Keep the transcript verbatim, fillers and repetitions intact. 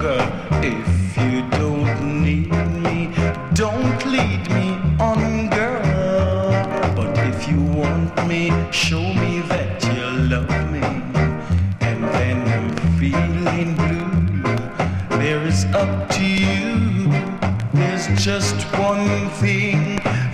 girl. If you don't need me, don't lead me on, girl. But if you want me, show me that you love me. And then I'm feeling blue. There is up to you. There's just one thing